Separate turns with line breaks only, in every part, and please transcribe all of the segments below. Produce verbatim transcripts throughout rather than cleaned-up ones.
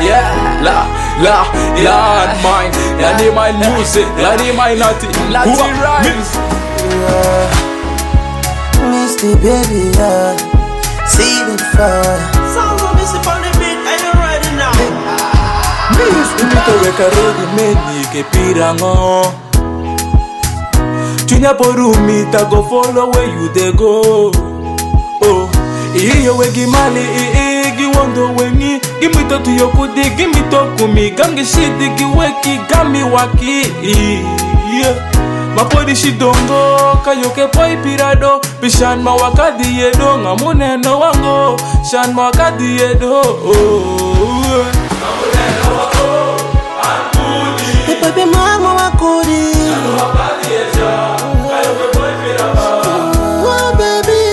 yeah, la, la, yeah, mine. Yeah, they might lose it, yeah, they might not. Latin rhymes.
Misty baby, yeah. See the fire.
Sounds of Missy on the beat, are you ready now?
Miss, we need to work a ready many ke pirango. Chunya porumi ta go follow where you dey go. Oh, iyo we gimali i gi wondo wengi. Give me to to yokudi, give me to kumi. Gangi shit gi weki, gami waki. Yeah. Mapodi shidongo, kayoke poi pirado. Pishan mawakadi yedo, ngamune no wango. Shan mawakadi yedo. Oh,
Pepe mama wakuri. Oh baby.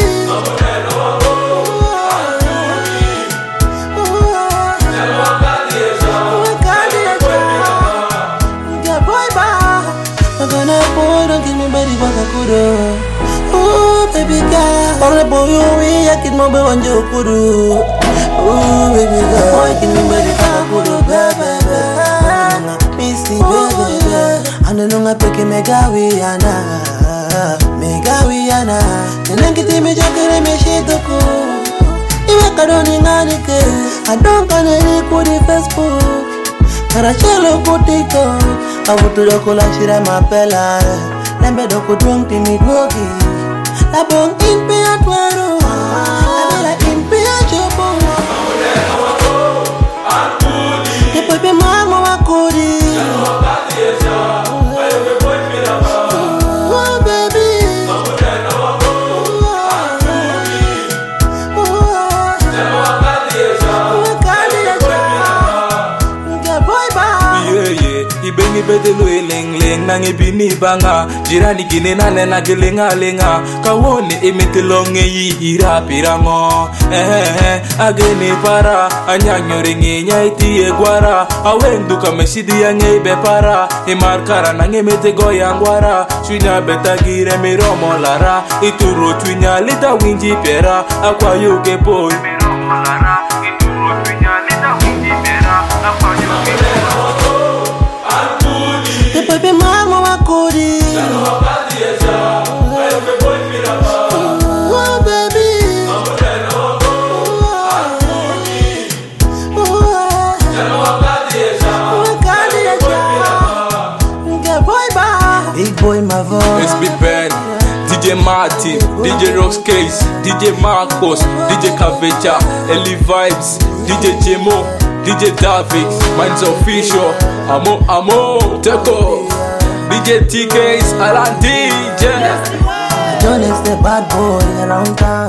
Don't give me body what I could do. Oh baby girl, all the boy we I can move on your kudu. Oh baby girl, boy give me body what I could do, baby. Misty baby, I don't know I pick mega wiana, mega wiana. Then get me joking me shit to go. Iwe kadoni ngani ke, I don't gonna record the Facebook. Karachelo kutiko, abutu doko la shira mapela. Nembe doko drunk timi gogi. La bong impe atwaro. La impe ajobo. Tepoipe mama wakuri. Oh baby.
Ibengi bedelu eleng leng nangi bini banga jirani gine na lena gelenga lenga kawone emetelonge yi ira pirango eh eh agene para anyanyo ringi nyaiti egwara awendu kameshidi yange be para imarkara nange metego yangwara shunya betagire miromo lara ituro twinya lita winji pera akwa yuge boy miromo lara ituro twinya lita winji pera akwa yuge
Pepe mama wakuri. Oh baby. Big boy my voice.
It's Big Ben, D J Martin, D J Rox Case, D J Marcos, D J Kavecha, Ellie Vibes, D J Jemo, D J Davix, Minds Official, Amo Amo, Teko, D J T Ks, Alan D J.
Jones the bad boy around town.